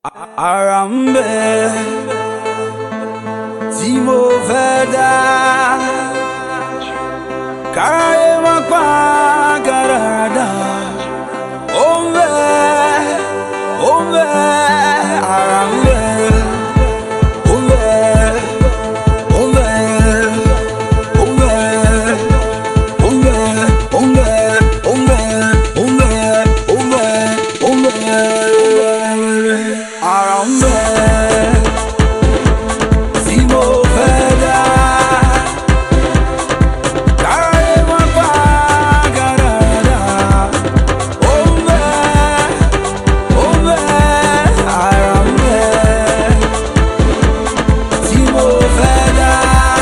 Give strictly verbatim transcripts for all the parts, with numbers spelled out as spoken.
Arambe Timo Veda Karaye Makwa Garada Ombe Ombe Arambe Ombe Ombe Ombe Ombe Ombe Ombe Ombe Ombe Ombe Arambe Timo Veda Karaye Makwa Garada Ombe Ombe Arambe Timo Veda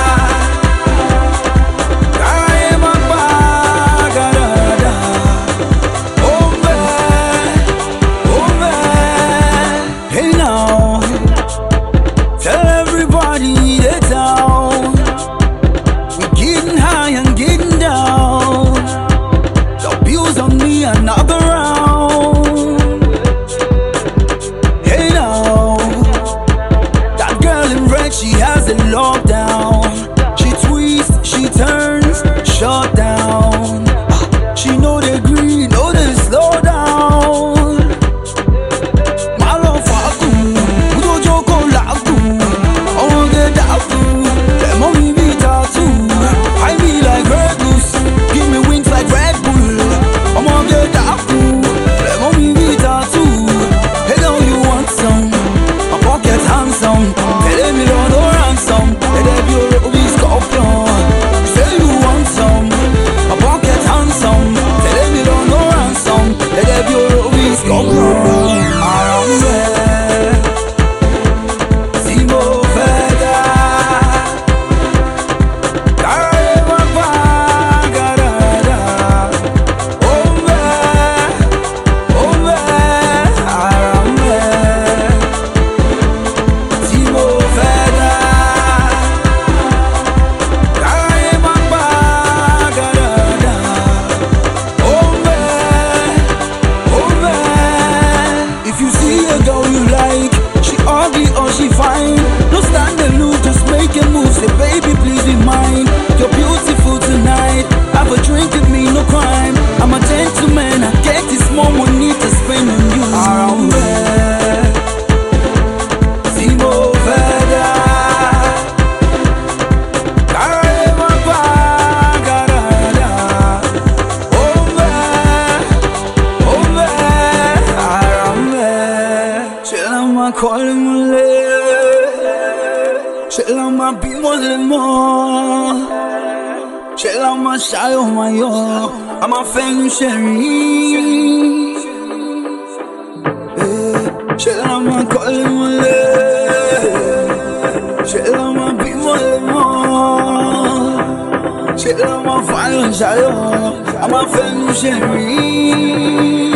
Karaye Makwa Garada Ombe Ombe. Hey now, tell everybody they're down. We're getting high and getting down. The views on me another round. Hey now, that girl in red, she has it locked down. She twists, she turns, shut down. Ah, she know they green, know they slow down. My love for a goon, we don't joke on like a goon. I wanna get that food, let mommy be tattoo. I be like Red Goose, give me wings like Red Bull. I wanna get that food, let mommy be tattoo. Hey girl, you want some? My pocket handsome, tell me don't no ransom. Let them be a be scorpion. Say you want some? My pocket handsome, tell me don't no ransom. Let them be a be scorpion. Arambe Timo Veda Karaye Makwa Garada Ombe Ombe Arambe Timo Veda Karaye Makwa Garada Ombe Ombe. If you see a girl you like, she ugly or she fine, no stand and look, just make a move. Say baby please be mine. You're beautiful tonight, have a drink with me, no crime. I'm a gentleman, I get this more money to spend on you. Arambe Timo Veda Karaye Makwa Garada Ombe Ombe Arambe Shelama calling mule Shelama be Muslim Shelama shayo mayo I'm a fan sherry Shelama calling mule Shelama be Muslim Shelama fan shayo I'm a fan sherry